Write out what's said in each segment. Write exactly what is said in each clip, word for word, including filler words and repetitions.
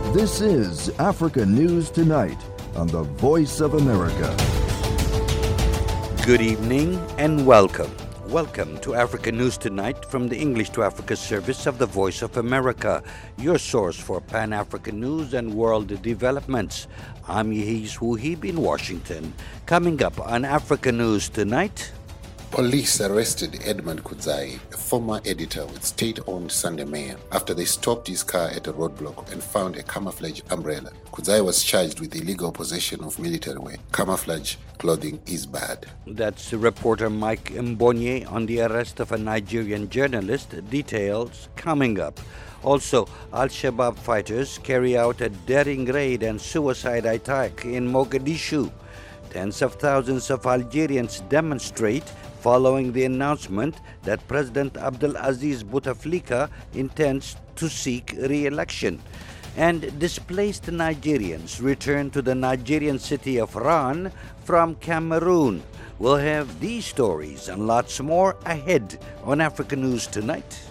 This is Africa News Tonight on the Voice of America. Good evening and welcome. Welcome to Africa News Tonight from the English to Africa service of the Voice of America, your source for Pan-African news and world developments. I'm Yehis Wuhib in Washington. Coming up on Africa News Tonight. Police arrested Edmund Kudzai, a former editor with state-owned Sunday Mail, after they stopped his car at a roadblock and found a camouflage umbrella. Kudzai was charged with illegal possession of military wear. Camouflage clothing is bad. That's reporter Mike Mbonye on the arrest of a Nigerian journalist. Details coming up. Also, Al-Shabaab fighters carry out a daring raid and suicide attack in Mogadishu. Tens of thousands of Algerians demonstrate following the announcement that President Abdelaziz Bouteflika intends to seek re-election. And displaced Nigerians return to the Nigerian city of Ran from Cameroon. We'll have these stories and lots more ahead on Africa News Tonight.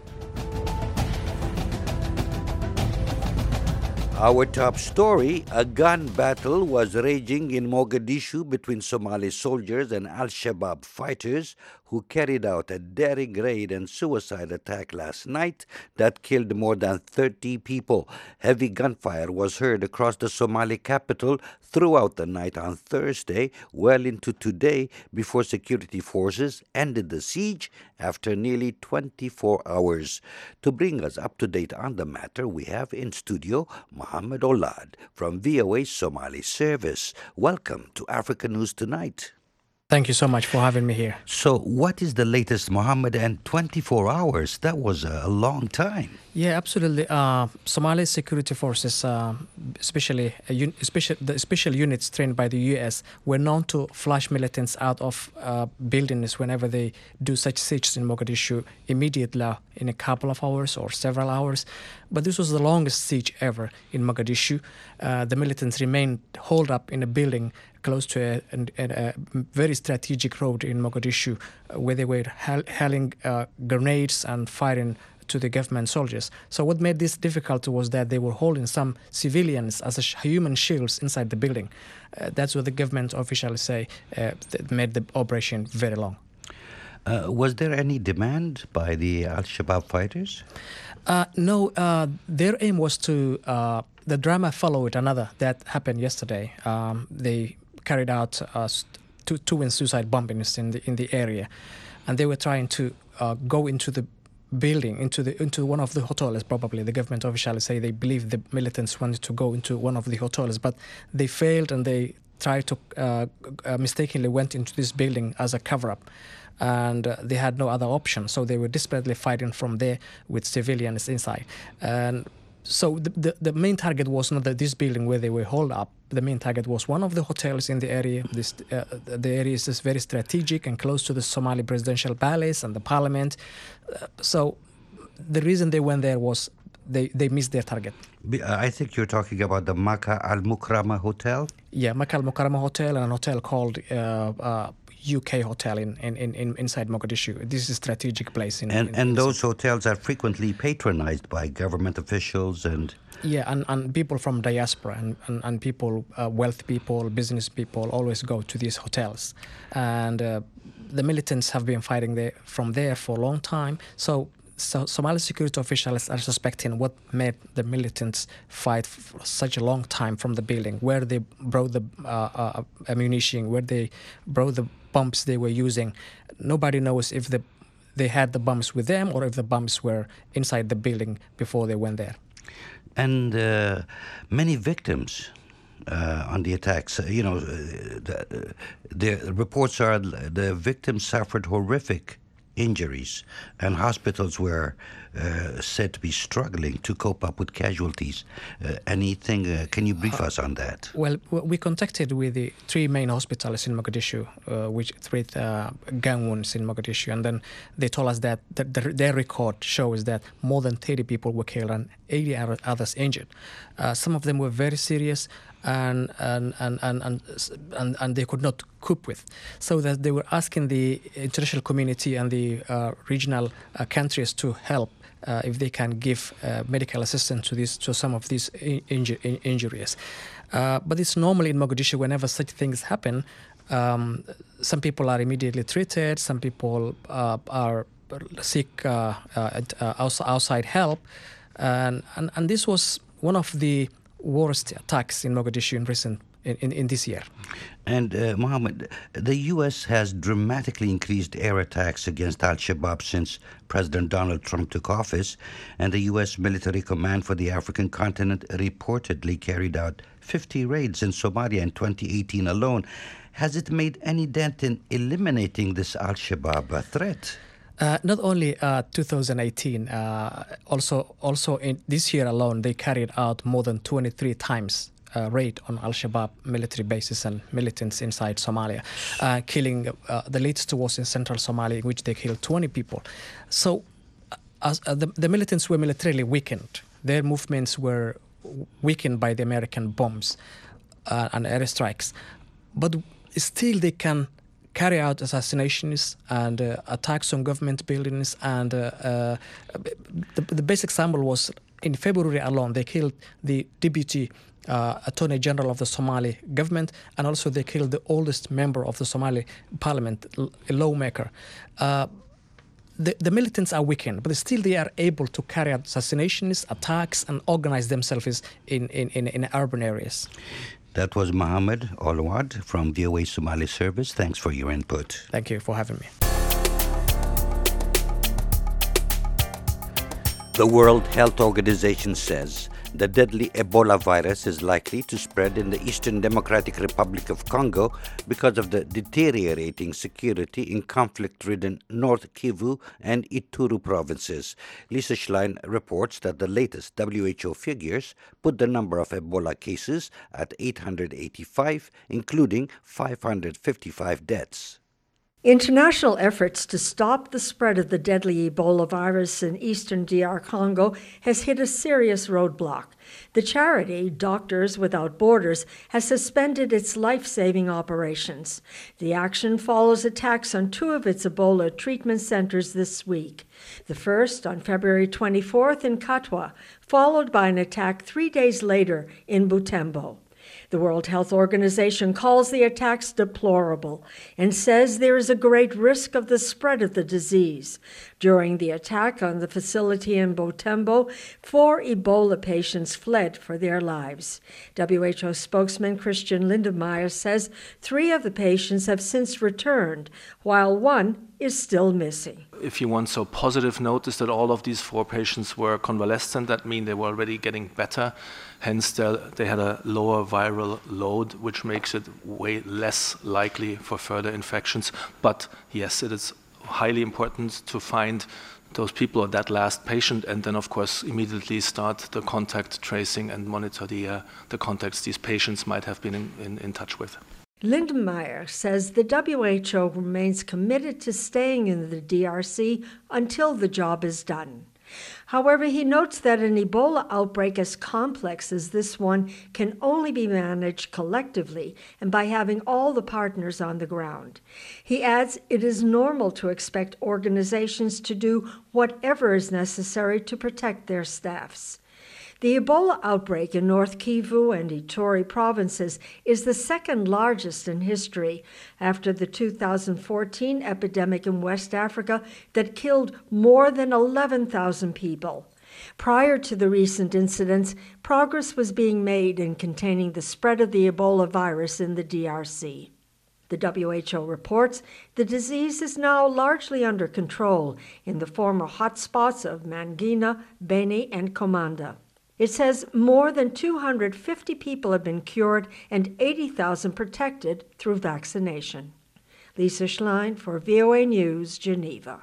Our top story, a gun battle was raging in Mogadishu between Somali soldiers and Al-Shabaab fighters who carried out a daring raid and suicide attack last night that killed more than thirty people. Heavy gunfire was heard across the Somali capital throughout the night on Thursday, well into today, before security forces ended the siege after nearly twenty-four hours. To bring us up to date on the matter, we have in studio Mohammed Olad from V O A Somali Service. Welcome to Africa News Tonight. Thank you so much for having me here. So what is the latest, Mohammed? And twenty-four hours, that was a long time. Yeah, absolutely. Uh, Somali security forces, uh, especially, uh, un- especially the special units trained by the U S, were known to flush militants out of uh, buildings whenever they do such sieges in Mogadishu immediately in a couple of hours or several hours. But this was the longest siege ever in Mogadishu. Uh, the militants remained holed up in a building close to a, a, a very strategic road in Mogadishu, uh, where they were hel- hurling uh, grenades and firing to the government soldiers. So what made this difficult was that they were holding some civilians as a sh- human shields inside the building. Uh, that's what the government officials say uh, that made the operation very long. Uh, was there any demand by the Al-Shabaab fighters? Uh, no, uh, their aim was to, uh, the drama followed another that happened yesterday. Um, they carried out uh, two twin suicide bombings in the in the area, and they were trying to uh, go into the building, into the into one of the hotels. Probably the government officials say they believe the militants wanted to go into one of the hotels, but they failed and they tried to uh, uh, mistakenly went into this building as a cover-up. And uh, they had no other option, so they were desperately fighting from there with civilians inside. And so the, the, the main target was not that this building where they were holed up. The main target was one of the hotels in the area. This, uh, the area is just very strategic and close to the Somali presidential palace and the parliament. Uh, so the reason they went there was they, they missed their target. I think you're talking about the Makkah Al Mukarramah Hotel? Yeah, Makkah Al Mukarramah Hotel and an hotel called uh, uh, U K Hotel in, in, in inside Mogadishu. This is a strategic place. In, and in, and in those hotels are frequently patronized by government officials and... Yeah, and, and people from diaspora and, and, and people, uh, wealthy people, business people always go to these hotels. And uh, the militants have been fighting there from there for a long time. So So Somali security officials are suspecting what made the militants fight for such a long time from the building, where they brought the uh, uh, ammunition, where they brought the bombs they were using. Nobody knows if the, they had the bombs with them or if the bombs were inside the building before they went there. And uh, many victims uh, on the attacks. You know, the, the reports are the victims suffered horrific injuries, and hospitals were uh, said to be struggling to cope up with casualties. Uh, anything, uh, can you brief uh, us on that? Well, we contacted with the three main hospitals in Mogadishu, uh, which treat uh, gun wounds in Mogadishu, and then they told us that the, the, their record shows that more than thirty people were killed and eighty others injured. Uh, some of them were very serious, and and and and and, and, and they could not cope with. So that they were asking the international community and the uh, regional uh, countries to help uh, if they can give uh, medical assistance to this to some of these inju- injuries. Uh, but it's normally in Mogadishu, whenever such things happen, um, some people are immediately treated, some people uh, are seek uh, uh, outside help, and, and and this was one of the worst attacks in Mogadishu in recent in, in, in this year. And uh, Mohammed, the U S has dramatically increased air attacks against Al-Shabaab since President Donald Trump took office, and the U S Military Command for the African continent reportedly carried out fifty raids in Somalia in twenty eighteen alone. Has it made any dent in eliminating this Al-Shabaab uh, threat? Uh, not only uh, two thousand eighteen, uh, also also in this year alone, they carried out more than twenty-three times uh, raid on Al-Shabaab military bases and militants inside Somalia, uh, killing, uh, the latest was in central Somalia, in which they killed twenty people. So uh, as, uh, the, the militants were militarily weakened. Their movements were weakened by the American bombs uh, and airstrikes. But still they can carry out assassinations and uh, attacks on government buildings. And uh, uh, the, the best example was in February alone, they killed the deputy uh, Attorney General of the Somali government, and also they killed the oldest member of the Somali parliament, a lawmaker. Uh, the, the militants are weakened, but still they are able to carry out assassinations, attacks, and organize themselves in, in, in, in urban areas. That was Mohammed Olwad from V O A Somali Service. Thanks for your input. Thank you for having me. The World Health Organization says the deadly Ebola virus is likely to spread in the Eastern Democratic Republic of Congo because of the deteriorating security in conflict-ridden North Kivu and Ituri provinces. Lisa Schlein reports that the latest W H O figures put the number of Ebola cases at eight hundred eighty-five, including five hundred fifty-five deaths. International efforts to stop the spread of the deadly Ebola virus in eastern D R Congo has hit a serious roadblock. The charity Doctors Without Borders has suspended its life-saving operations. The action follows attacks on two of its Ebola treatment centers this week. The first on February twenty-fourth in Katwa, followed by an attack three days later in Butembo. The World Health Organization calls the attacks deplorable and says there is a great risk of the spread of the disease. During the attack on the facility in Butembo, four Ebola patients fled for their lives. W H O spokesman Christian Lindemeyer says three of the patients have since returned, while one is still missing. If you want so positive note is that all of these four patients were convalescent. That means they were already getting better. Hence, they had a lower viral load, which makes it way less likely for further infections. But yes, it is highly important to find those people or that last patient, and then, of course, immediately start the contact tracing and monitor the, uh, the contacts these patients might have been in, in, in touch with. Lindemeyer says the W H O remains committed to staying in the D R C until the job is done. However, he notes that an Ebola outbreak as complex as this one can only be managed collectively and by having all the partners on the ground. He adds it is normal to expect organizations to do whatever is necessary to protect their staffs. The Ebola outbreak in North Kivu and Ituri provinces is the second largest in history after the two thousand fourteen epidemic in West Africa that killed more than eleven thousand people. Prior to the recent incidents, progress was being made in containing the spread of the Ebola virus in the D R C. The W H O reports the disease is now largely under control in the former hotspots of Mangina, Beni, and Komanda. It says more than two hundred fifty people have been cured and eighty thousand protected through vaccination. Lisa Schlein for V O A News, Geneva.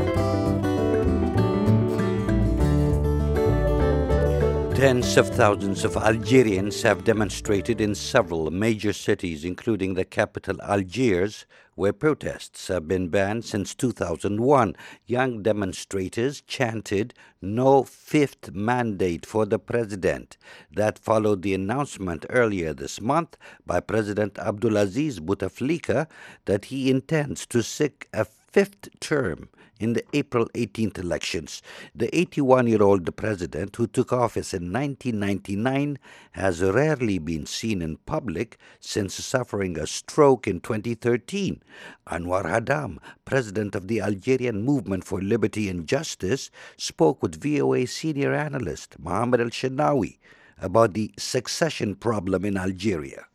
Tens of thousands of Algerians have demonstrated in several major cities, including the capital Algiers, where protests have been banned since two thousand one. Young demonstrators chanted, "No fifth mandate for the president." That followed the announcement earlier this month by President Abdulaziz Bouteflika that he intends to seek a fifth term in the April eighteenth elections. The eighty-one-year-old president, who took office in nineteen ninety-nine, has rarely been seen in public since suffering a stroke in twenty thirteen. Anwar Haddam, president of the Algerian Movement for Liberty and Justice, spoke with V O A senior analyst Mohammed El-Shenawi about the succession problem in Algeria.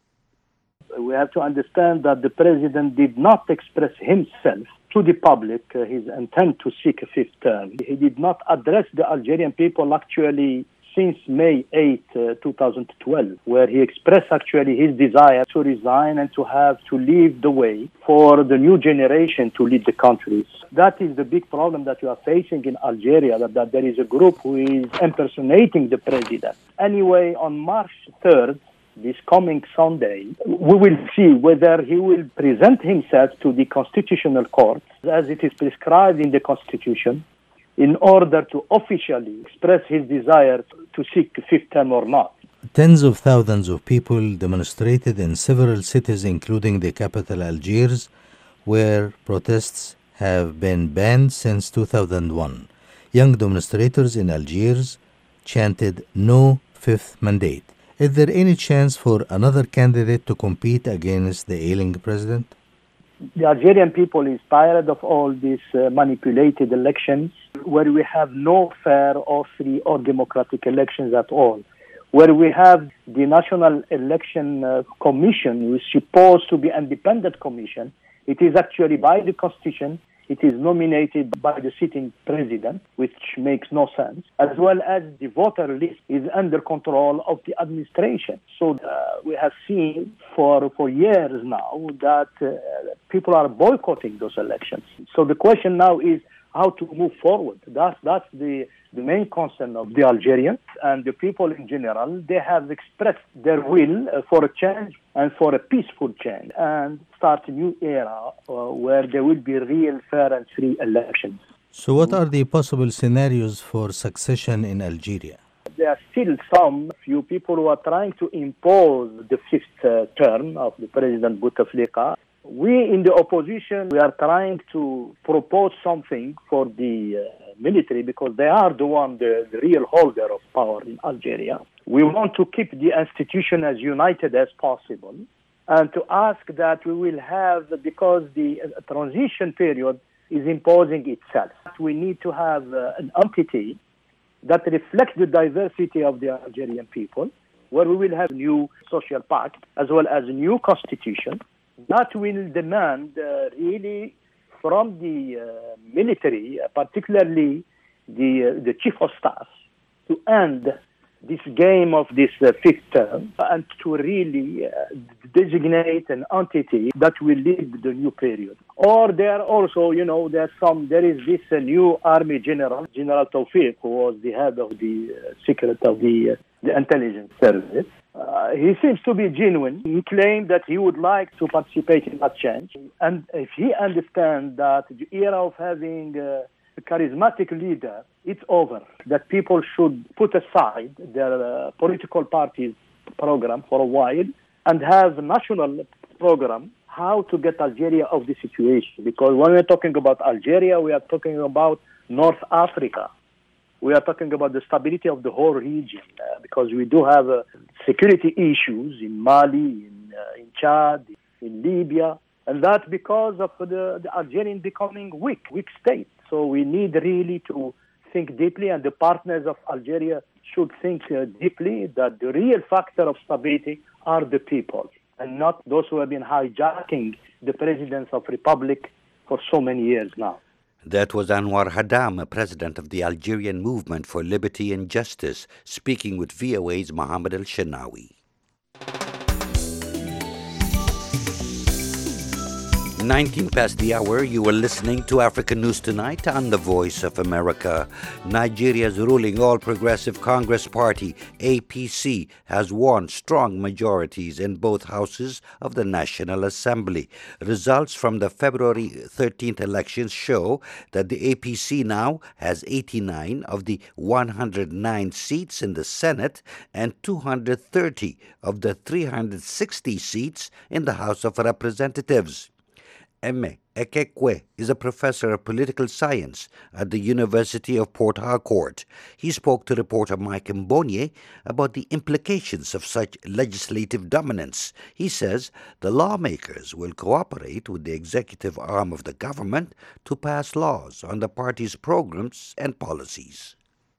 We have to understand that the president did not express himself to the public uh, his intent to seek a fifth term. He did not address the Algerian people actually since May eighth, uh, two thousand twelve, where he expressed actually his desire to resign and to have to leave the way for the new generation to lead the country. That is the big problem that we are facing in Algeria, that, that there is a group who is impersonating the president. Anyway, on March third, this coming Sunday, we will see whether he will present himself to the Constitutional Court, as it is prescribed in the Constitution, in order to officially express his desire to seek a fifth term or not. Tens of thousands of people demonstrated in several cities, including the capital Algiers, where protests have been banned since two thousand one. Young demonstrators in Algiers chanted "No Fifth Mandate." Is there any chance for another candidate to compete against the ailing president? The Algerian people is tired of all these uh, manipulated elections, where we have no fair or free or democratic elections at all, where we have the National Election uh, Commission, who is supposed to be an independent commission. It is actually by the Constitution. It is nominated by the sitting president, which makes no sense, as well as the voter list is under control of the administration. So uh, we have seen for, for years now that uh, people are boycotting those elections. So the question now is how to move forward. That's, that's the, the main concern of the Algerians and the people in general. They have expressed their will uh, for a change and for a peaceful change and start a new era uh, where there will be real, fair and free elections. So what are the possible scenarios for succession in Algeria? There are still some few people who are trying to impose the fifth uh, term of the President Bouteflika. We in the opposition, we are trying to propose something for the uh, military because they are the one, the, the real holder of power in Algeria. We want to keep the institution as united as possible and to ask that we will have, because the uh, transition period is imposing itself, we need to have uh, an entity that reflects the diversity of the Algerian people, where we will have a new social pact as well as a new constitution. That will demand uh, really from the uh, military, uh, particularly the uh, the chief of staff, to end this game of this uh, fifth term and to really uh, designate an entity that will lead the new period. Or there are also, you know, there's some there is this uh, new army general, General Tawfiq, who was the head of the uh, secret of the uh, the intelligence service. Uh, he seems to be genuine. He claimed that he would like to participate in that change. And if he understands that the era of having uh, a charismatic leader, it's over, that people should put aside their uh, political party's program for a while and have a national program how to get Algeria out of the situation. Because when we're talking about Algeria, we are talking about North Africa. We are talking about the stability of the whole region uh, because we do have uh, security issues in Mali, in, uh, in Chad, in Libya, and that's because of the, the Algerian becoming weak, weak state. So we need really to think deeply, and the partners of Algeria should think uh, deeply that the real factor of stability are the people and not those who have been hijacking the presidents of republic for so many years now. That was Anwar Haddam, president of the Algerian Movement for Liberty and Justice, speaking with V O A's Mohammed El-Shenawi. nineteen past the hour, you were listening to African News Tonight on the Voice of America. Nigeria's ruling All Progressive Congress Party, A P C, has won strong majorities in both houses of the National Assembly. Results from the February thirteenth elections show that the A P C now has eighty-nine of the one hundred nine seats in the Senate and two hundred thirty of the three hundred sixty seats in the House of Representatives. Emme Ekekwe is a professor of political science at the University of Port Harcourt. He spoke to reporter Mike Mbonye about the implications of such legislative dominance. He says the lawmakers will cooperate with the executive arm of the government to pass laws on the party's programs and policies.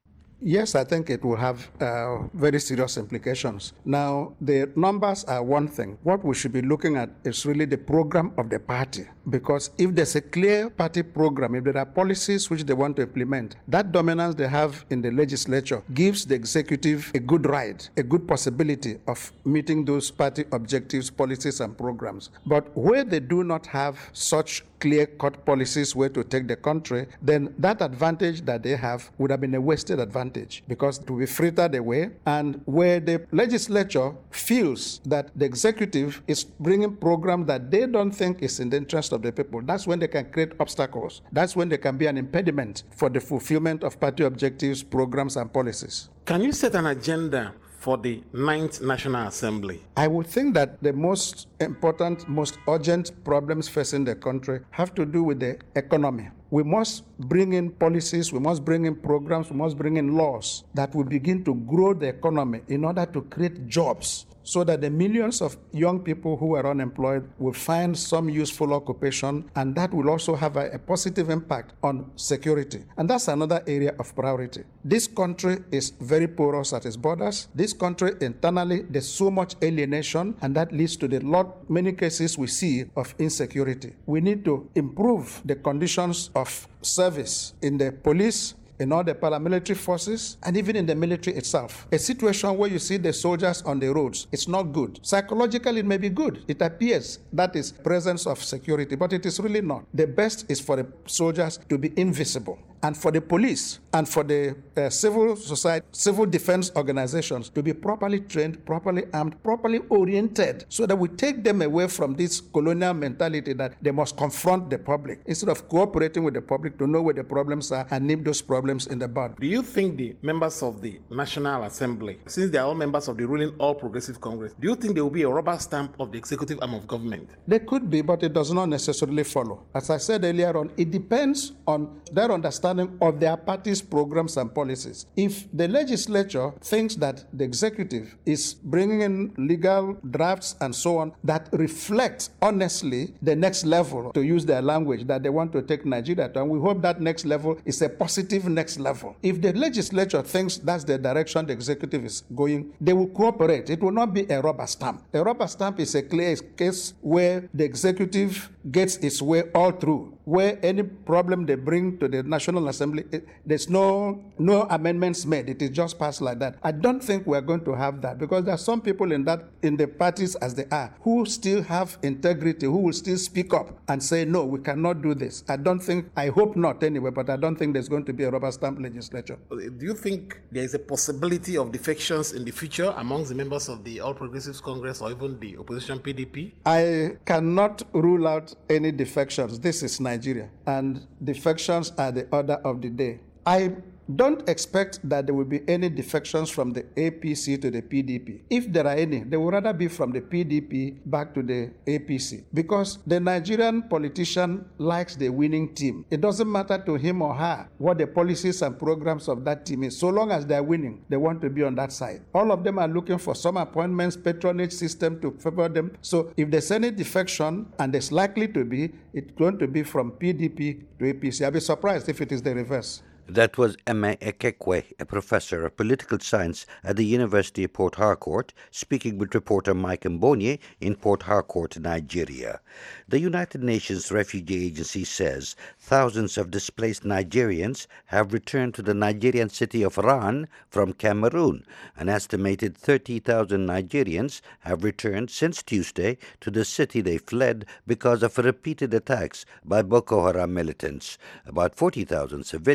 Yes, I think it will have uh, very serious implications. Now, the numbers are one thing. What we should be looking at is really the program of the party. Because if there's a clear party program, if there are policies which they want to implement, that dominance they have in the legislature gives the executive a good ride, a good possibility of meeting those party objectives, policies, and programs. But where they do not have such clear-cut policies where to take the country, then that advantage that they have would have been a wasted advantage because it will be frittered away. And where the legislature feels that the executive is bringing programs that they don't think is in the interest of the people, that's when they can create obstacles. That's when there can be an impediment for the fulfillment of party objectives, programs, and policies. Can you set an agenda for the ninth National Assembly? I would think that the most important, most urgent problems facing the country have to do with the economy. We must bring in policies, we must bring in programs, we must bring in laws that will begin to grow the economy in order to create jobs, so that the millions of young people who are unemployed will find some useful occupation, and that will also have a, a positive impact on security. And that's another area of priority. This country is very porous at its borders. This country internally, there's so much alienation, and that leads to the lot, many cases we see of insecurity. We need to improve the conditions of service in the police, in all the paramilitary forces, and even in the military itself. A situation where you see the soldiers on the roads, it's not good. Psychologically, it may be good. It appears that is presence of security, but it is really not. The best is for the soldiers to be invisible, and for the police and for the uh, civil society, civil defense organizations to be properly trained, properly armed, properly oriented, so that we take them away from this colonial mentality that they must confront the public instead of cooperating with the public to know where the problems are and nip those problems in the bud. Do you think the members of the National Assembly, since they are all members of the ruling All Progressive Congress, do you think there will be a rubber stamp of the executive arm of government? They could be, but it does not necessarily follow. As I said earlier on, it depends on their understanding of their party's programs and policies. If the legislature thinks that the executive is bringing in legal drafts and so on that reflect honestly the next level, to use their language, that they want to take Nigeria to, and we hope that next level is a positive next level. If the legislature thinks that's the direction the executive is going, they will cooperate. It will not be a rubber stamp. A rubber stamp is a clear case where the executive gets its way all through, where any problem they bring to the National Assembly, it, there's no no amendments made. It is just passed like that. I don't think we're going to have that, because there are some people in that in the parties as they are who still have integrity, who will still speak up and say, no, we cannot do this. I don't think, I hope not anyway, but I don't think there's going to be a rubber stamp legislature. Do you think there is a possibility of defections in the future amongst the members of the All Progressives Congress or even the opposition P D P? I cannot rule out any defections. This is Nigeria, and defections are the order of the day. I don't expect that there will be any defections from the A P C to the P D P. If there are any, they would rather be from the P D P back to the A P C, because the Nigerian politician likes the winning team. It doesn't matter to him or her what the policies and programs of that team is. So long as they're winning, they want to be on that side. All of them are looking for some appointments, patronage system to favor them. So if there's any defection, and there's likely to be, it's going to be from P D P to A P C. I'll be surprised if it is the reverse. That was Eme Ekekwe, a professor of political science at the University of Port Harcourt, speaking with reporter Mike Mbonye in Port Harcourt, Nigeria. The United Nations Refugee Agency says thousands of displaced Nigerians have returned to the Nigerian city of Ran from Cameroon. An estimated thirty thousand Nigerians have returned since Tuesday to the city they fled because of repeated attacks by Boko Haram militants. About forty thousand civilians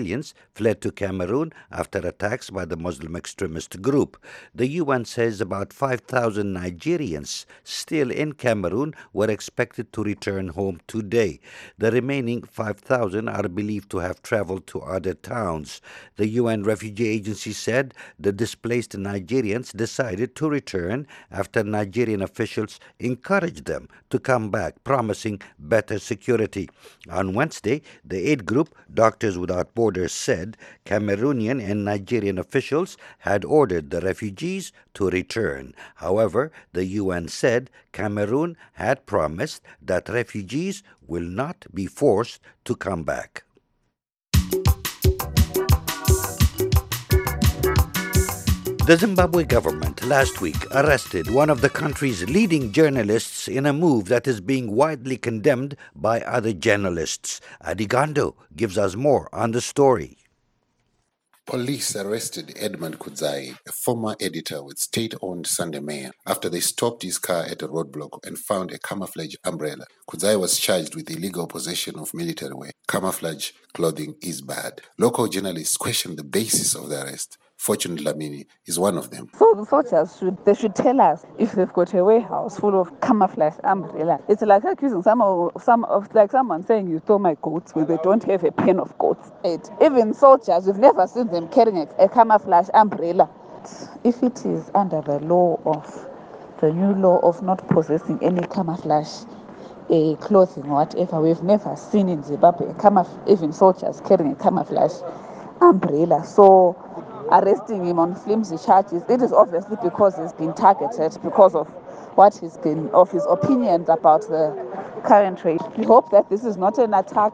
fled to Cameroon after attacks by the Muslim extremist group. The U N says about five thousand Nigerians still in Cameroon were expected to return home today. The remaining five thousand are believed to have traveled to other towns. The U N Refugee Agency said the displaced Nigerians decided to return after Nigerian officials encouraged them to come back, promising better security. On Wednesday, the aid group Doctors Without Borders said Cameroonian and Nigerian officials had ordered the refugees to return. However, the U N said Cameroon had promised that refugees will not be forced to come back. The Zimbabwe government last week arrested one of the country's leading journalists in a move that is being widely condemned by other journalists. Adigando gives us more on the story. Police arrested Edmund Kudzai, a former editor with state-owned Sunday Mail, after they stopped his car at a roadblock and found a camouflage umbrella. Kudzai was charged with illegal possession of military wear. Camouflage clothing is bad. Local journalists questioned the basis of the arrest. Fortune Dlamini is one of them. So the soldiers should they should tell us if they've got a warehouse full of camouflage umbrella. It's like accusing some of some of like someone saying you stole my goats when they don't have a pen of goats. It, even soldiers, we've never seen them carrying a, a camouflage umbrella. If it is under the law of the new law of not possessing any camouflage uh, clothing or whatever, we've never seen in Zimbabwe a camouf- even soldiers carrying a camouflage umbrella. So arresting him on flimsy charges, it is obviously because he's been targeted because of what he's been, of his opinions about the current trade. We hope that this is not an attack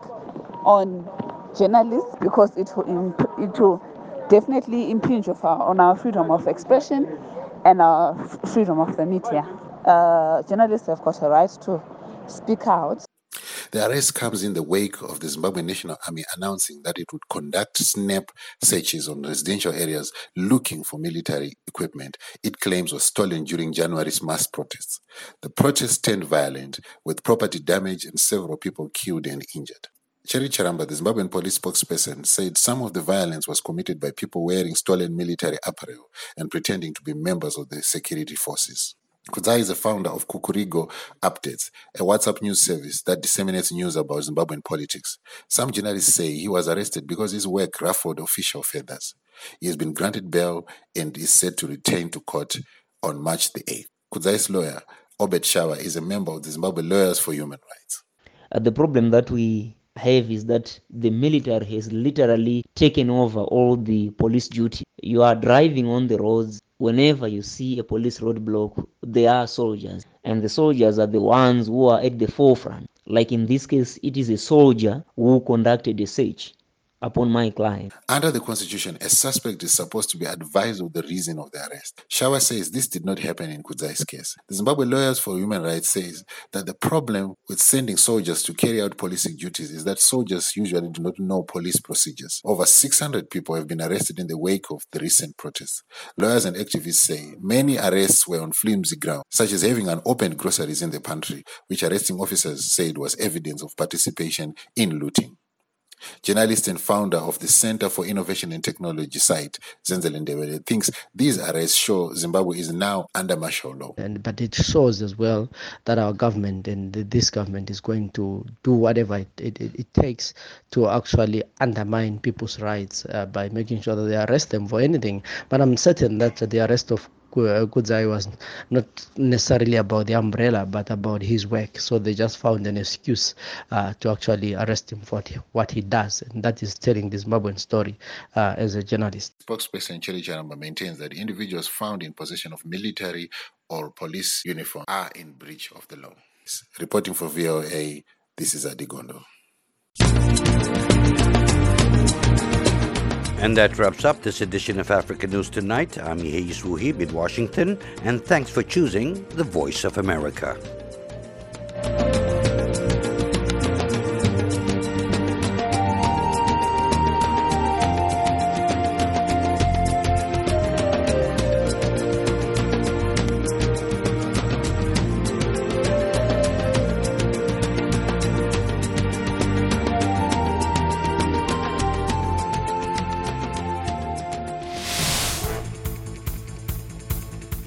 on journalists, because it will, it will definitely impinge on our freedom of expression and our freedom of the media. Uh, journalists have got a right to speak out. The arrest comes in the wake of the Zimbabwe National Army announcing that it would conduct snap searches on residential areas looking for military equipment it claims was stolen during January's mass protests. The protests turned violent, with property damage and several people killed and injured. Cherry Charamba, the Zimbabwean police spokesperson, said some of the violence was committed by people wearing stolen military apparel and pretending to be members of the security forces. Kudzai is the founder of Kukurigo Updates, a WhatsApp news service that disseminates news about Zimbabwean politics. Some journalists say he was arrested because his work ruffled official feathers. He has been granted bail and is set to return to court on March the eighth. Kudzai's lawyer, Obed Shawa, is a member of the Zimbabwe Lawyers for Human Rights. Uh, the problem that we have is that the military has literally taken over all the police duty. You are driving on the roads. Whenever you see a police roadblock, there are soldiers, and the soldiers are the ones who are at the forefront. Like in this case, it is a soldier who conducted a search upon my client. Under the Constitution, a suspect is supposed to be advised of the reason of the arrest. Shawa says this did not happen in Kudzai's case. The Zimbabwe Lawyers for Human Rights says that the problem with sending soldiers to carry out policing duties is that soldiers usually do not know police procedures. Over six hundred people have been arrested in the wake of the recent protests. Lawyers and activists say many arrests were on flimsy ground, such as having unopened groceries in the pantry, which arresting officers said was evidence of participation in looting. Journalist and founder of the Center for Innovation and Technology site, Zenzele Ndebele, thinks these arrests show Zimbabwe is now under martial law. And, but it shows as well that our government and this government is going to do whatever it, it, it takes to actually undermine people's rights uh, by making sure that they arrest them for anything. But I'm certain that the arrest of Kudzai was not necessarily about the umbrella, but about his work. So they just found an excuse uh, to actually arrest him for what he does, and that is telling the Zimbabwean story uh, as a journalist. Spokesperson Cherry Charamba maintains that individuals found in possession of military or police uniform are in breach of the law. Reporting for V O A, this is Adigondo. And that wraps up this edition of Africa News Tonight. I'm Yehis Wuhib in Washington, and thanks for choosing the Voice of America.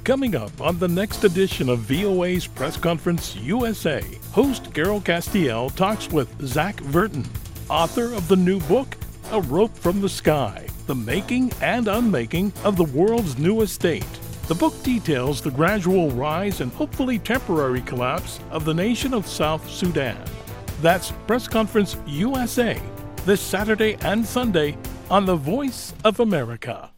Coming up on the next edition of V O A's Press Conference U S A, host Carol Castiel talks with Zach Verton, author of the new book, A Rope from the Sky, the making and unmaking of the world's newest state. The book details the gradual rise and hopefully temporary collapse of the nation of South Sudan. That's Press Conference U S A, this Saturday and Sunday on The Voice of America.